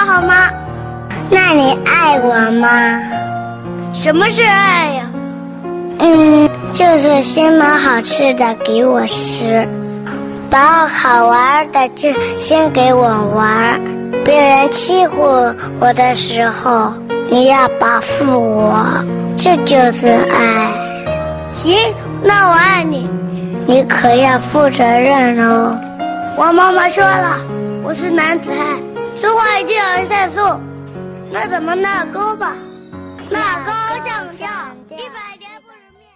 好吗？ 那你爱我吗？ 什么是爱呀？ 就是先买好吃的给我吃，把好玩的就先给我玩，别人欺负我的时候，你要保护我，这就是爱。 行，那我爱你。 你可要负责任哦。 我妈妈说了，我是男子汉，说话一定要算数。那咱们闹钩吧，闹钩上吊100。